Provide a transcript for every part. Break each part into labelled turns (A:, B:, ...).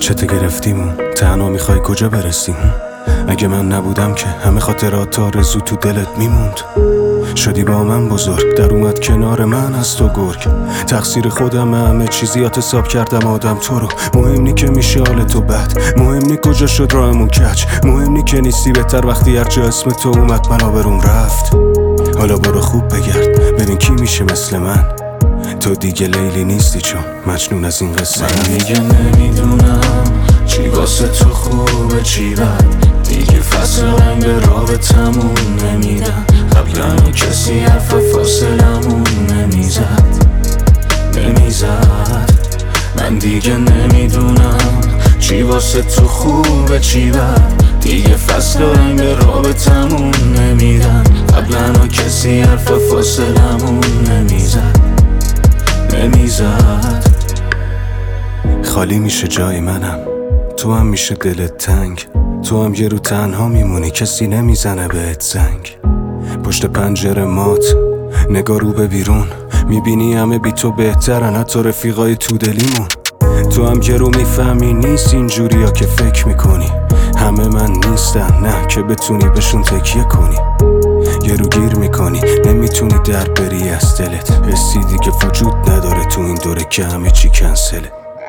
A: چته گرفتیمون تنها میخوای کجا برسیم؟ اگه من نبودم که همه خاطرات آرزو تو دلت میموند. شدی با من بزرگ، در اومد کنار من از تو گرگ. تقصیر خودم، همه چیزیات حساب کردم آدم تو رو. مهم نی که میشه حال تو بد، مهم نی کجا شد راهمون کج، مهم نی که نیستی بهتر وقتی هر جا اسم تو اومد من آبروم رفت. حالا برو خوب بگرد ببین کی میشه مثل من. تو دیگه لیلی نیستی چون مجنون از این قصه.
B: من دیگه نمیدونم چی واسه تو خوبه چی بد، دیگه فصل رنگ به رابطمون نمیدن. قبلا کسی حرف فاصلمون نمیزد. من دیگه نمیدونم چی واسه تو خوبه چی بد، دیگه فصل رنگ به رابطمون نمیدن. قبلا کسی حرف فاصلمون نمیزد.
A: خالی میشه جای منم، تو هم میشه دلت تنگ. تو هم یه رو تنها میمونی، کسی نمیزنه بهت زنگ. پشت پنجره مات نگاه رو به بیرون، میبینی همه بی تو بهترن، حتی رفیقای تو دلیمون. تو هم یه رو میفهمی نیست اینجوری ها که فکر میکنی. همه من نیستن نه که بتونی بهشون تکیه کنی. یه رو گیر میکنی نمیتونی در بری از دلت، حسی دیگه وجود نداره تو این دوره که همه چی کنسله.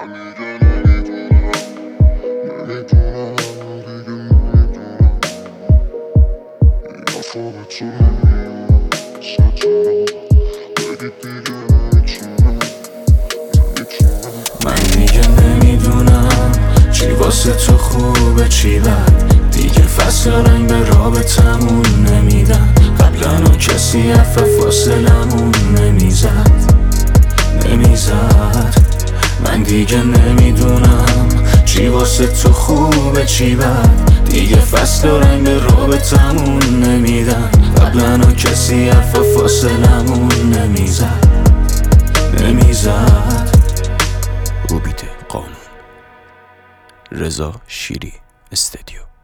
B: من دیگه نمیدونم چی واسه تو خوبه چی بد، دیگه فصل رنگ به رابطمون نمیدن. قبلا کسی حرف فاصلمون نمیزد. من دیگه نمیدونم چی واسه تو خوبه چی بد، دیگه فصل رنگ به رابطمون نمیدن. قبلا کسی حرف فاصلمون نمیزد.
A: اوبیده قانون، رضا شیری استدیو.